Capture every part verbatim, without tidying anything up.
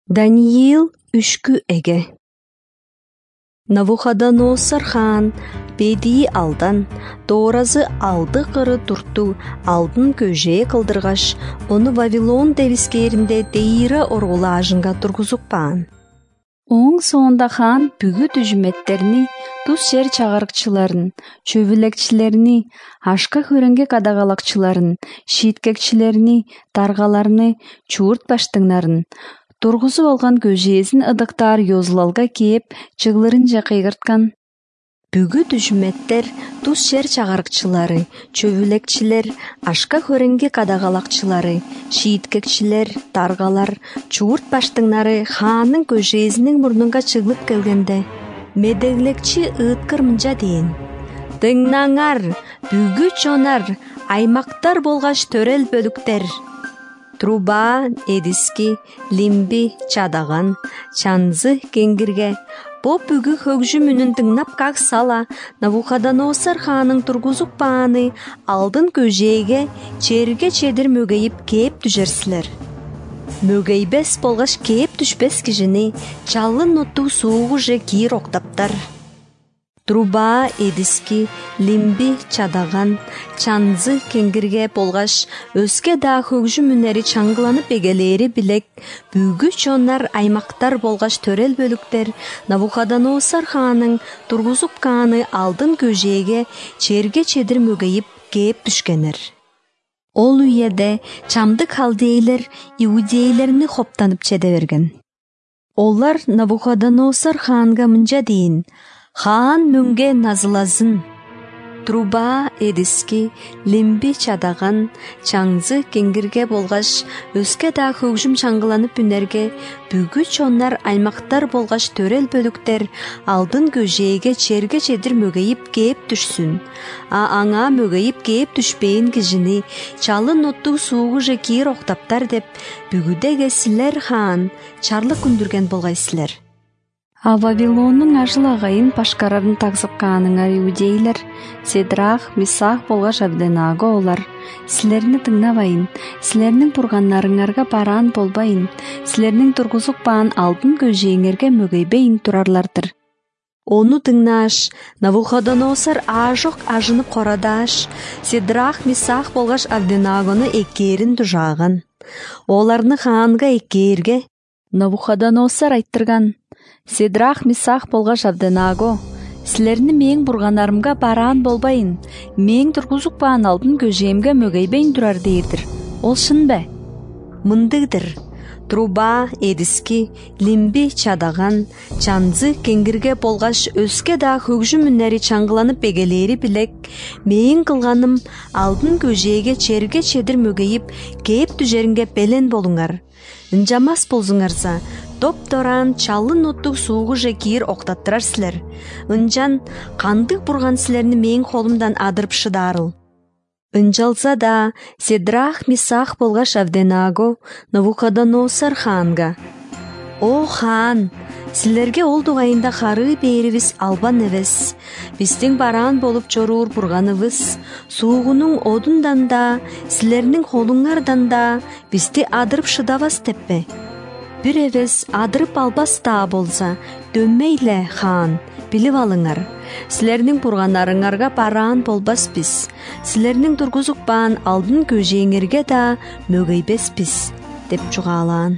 Даниил үшкү эге. Навуходоносор хаан бедии алдан, дооразы алды кыры турту алдын көжее кылдыргаш, оны Вавилон девискеринде дейира оргулаажынга тургузукпаан. Оң соонда хаан бүгү түжүметтерини, тус жер чагырыкчыларын, чөбүлекчилерини, ашка хөрөнгө кадагалакчыларын, шийиткекчилерини, таргаларны, чуурт баштыңнарын, тургузуп алган көжээсин ыдыктар Йозлалга кээп, чыглырынча кыйгырткан. Бүгү түжүметтер тус жер чагырыкчылары, чөбүлекчилер, ашка хөрөнгө кадагалакчылары, шийиткекчилер, таргалар, чуурт баштыңнары хаанын көжээсинин мурнунга чыгылып келгенде, медеглекчи ыыткыр мынча дейин: «Тыңнаңар, бүгү чонар, аймактар болгаш төрел бөлүктер. Труба, эдиски, лимби, чадаган, чанзы, кеңгирге, бо бүгү хөгжү мүнүн тыңнап как сала Навуходоносор хаанын тургузукпааны алдын көжээге черге чедир мөгейип кээп түжерсилер. Мөгейбес болгаш кээп түшпес кишини чаллын ноттуу суугу же кийир октаптар. Труба, эдиски, лимби, чадаган, чанзы, кеңгирге болгаш өскө да хөгжү мүнери чаңгыланып эгелери билек, бүгү чонар аймактар болгаш төрел бөлүктер Навуходоносор хаанын тургузуккааны алдын көжээге черге чедир мөгейип кээп түшкенер. Ол үйеде чамдык халдейлер иудейлерни хоптанып чеде берген. Олар Навуходоносор хаанга мынча дейин: «Хаан мөңге назылазын. Труба, эдиски, лимби, чадаган, чаңзы, кеңгирге болгаш өскө да хөгжүм чаңгыланып үнерге, бүгү чонар аймактар болгаш төрел бөлүктер алдын көжээге черге чедир мөгейип кээп түшсүн. А аңа мөгейип кээп түшпейин кишини чалын ноттуу суугу же кийир октаптар деп, бүгүдеге силер хаан чарлык күндүрген болгайсылар». А Вавилондун ажыл агайын пашкарарын тагзыккааныңар иудейлер, Седрах, Мисах болгаш Авденаго олар: «Силерни тыңнабайын, силернин бурганнарыңарга бараан болбайын, силернин тургузукпаан алдын көжээңерге мөгөйбейин турарлардыр». Ону тыңнааш, Навуходоносор аажок ажынып корадааш, Седрах, Мисах болгаш Авденагону эккээрин тужааган. Оларны хаанга эккээрге Навуходоносор айттырган: «Седрах, Мисах болгаш Авденаго, силерни мээң бургандарымга бараан болбайын, мээң тургузукпаан алдын көжээмге мөгөйбейин турар дейирдир. Ол шынбы?» Мындыгдыр. Труба, эдиски, лимби, чадаган, чанзы, кеңгирге болгаш өскө да хөгжү мүнери чаңгыланып эгелери билек, мээң кылганым алдын көжээге черге чедир мөгейип кээп түжеринге белен болуңар. Ынжамас болзуңарса, топ-торан чаллын ноттук суугу же кийир октаттырар силер. Ынжан кандык бурган силерни мээң колумдан адырып шыдаарыл. Ынжалса да, Седрах, Мисах болгаш Авденаго Навуходоносор хаанга: «О хаан, силерге ол дугайында хары бээрибиз албан эбес. Биздин бараан болуп чоруур бурганыбыз суугунун одундан да, силернин колуңардан да бизди адырып шыдабас деппе? Бир эбес адырып албас да болса, дөммейле хаан, билип алыңар. Силернин бургандарыңарга бараан болбас биз. Силернин тургузукпаан алдын көжээңерге да мөгөйбеспиз», деп жугаалаан.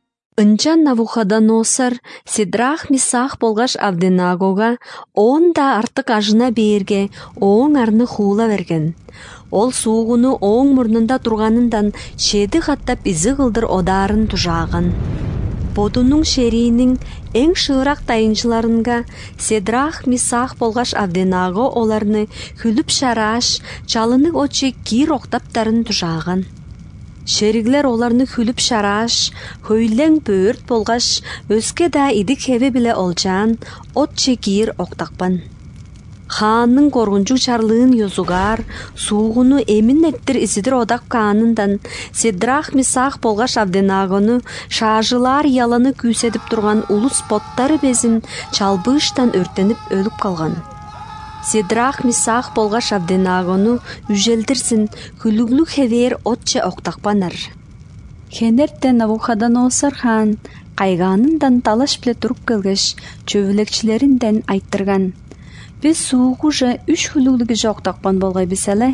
Ынчан Навуходоносор Седрах, Мисах болгаш Авденагога он да артык ажына бээрге оң арны хуула берген. Ол суугуну оң мурнунда турганындан шеди каттап изи кылдыр одаарын тужааган. Бодунун шерийинин эң шыырак тайынчыларынга Седрах, Мисах болгаш Авденаго оларны хүлүп шарааш, чалынык очи кийир октаптарын тужааган. Шериглер оларны хүлүп шарааш, хөйлең бөөрт болгаш өскө да идик хеби биле олжаан от чекийир октакпан. Хаанның коргунчук чарлыын йозугар, суугуну эмин эптир изидир одак каанындан Седрах, Мисах болгаш Авденагону шаажылар яланы күүседип турган улус боттары безин чалбыыштан өртенип өлүп калган. Седрах, Мисах болгаш Авденагону үжелдирсин, хүлүглүк хевээр отче октакпанар. Хенерте Навуходоносор хан кайганындан талаш биле туруп келгеш, чөбүлекчилеринден айттырган. Біз суğuжа үч хүлүлүгү жок такпан болгай биселе.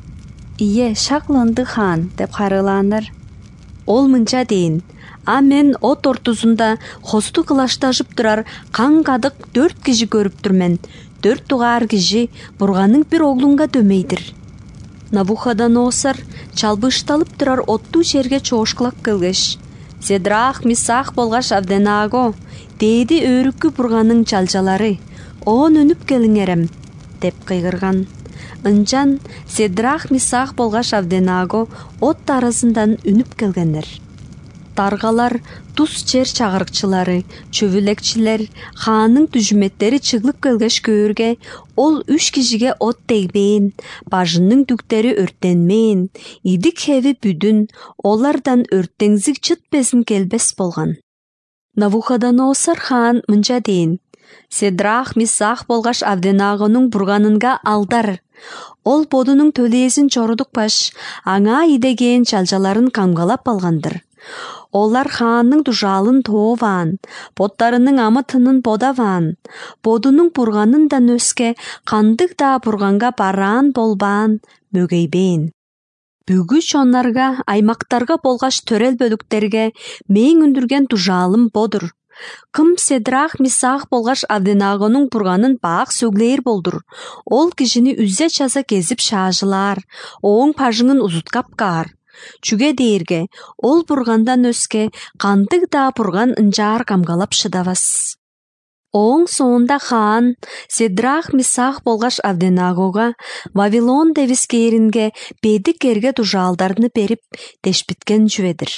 Ие, шакланды хан, деп харыланыр. Ол мынча дейин. А мен от ортузунда хосту кылашташып турар каң кадык төрт киши көрүп турмен. Төрт тугаар киши бурганын бир оглунга дөмейдир. Навуходоносор чалбышталып турар оттуу жерге чоошкулак келгеш. Седрах, Мисах болгаш Авденаго, дээди өрүккү бурганын чалжалары, оон өнүп келиңерем, деп кыйгырган. Ынчан Седрах, Мисах болгаш Авденаго от тарызындан үнүп келгендер. Таргалар, туз жер чагырыкчылары, чөбүлекчилер, хаанын түжүметтери чыгылып келгеш көөргө, ол үч кишиге от тийбейин, бажынын түктери өрттенмейин, идик хеви бүдүн, олардан өрттеңзик чытпесин келбес болган. Навуходоносор хаан мынча дейин. Седрах, Мисах болгаш Авденагонун бурганынга алдар. Ол бодунун төлээсин чорудукпаш, аңа идеген чалжаларын камгалап алгандыр. Олар хаанның дужалын тоован, боттарының амытынын бодаван, бодунун бурганындан өске кандык да бурганга бараан болбаан, мөгөйбейин. Бүгү чоннарга, аймактарга болгаш төрел бөлүктерге мээң үндүрген дужалым бодур. Кым Седрах, Мисах болгаш Авденагонун бурганын баак сөглейир болдур. Ол кишини үззе часа кезип шаажылар, оң пажыңын узуткап каар. Чүге дейирге, ол бургандан өске кандык да бурган ынжаар камгалап шыдабас. Оң соонда хаан Седрах, Мисах болгаш Авденагога Вавилон девискээринге бедик эрге дужаалдарды берип дешпиткен жүведир.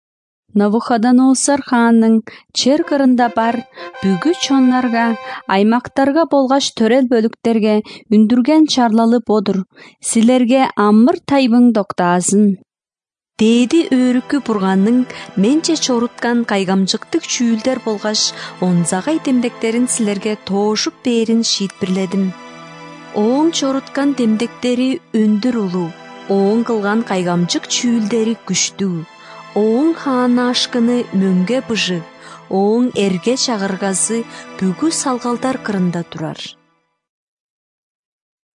Навуходоносор хаанның чер кырында бар бүгү чоннарга, аймактарга болгаш төрел бөлүктерге үндүрген чарлалы бодур. Силерге амыр тайбың доктаазын. Дээди өрүккү бурганның менче чоруткан кайгамчыктык чүүлдер болгаш онзагай демдектерин силерге тоошуп берин шиит бирледим. Оң чоруткан демдектери өндүр улуу, оң кылган кайгамчык чүүлдери күчтүү. Оң хаан ашкыны мөңгө быжы, оң эрге чагыргасы бүгү салгалдар кырында турар.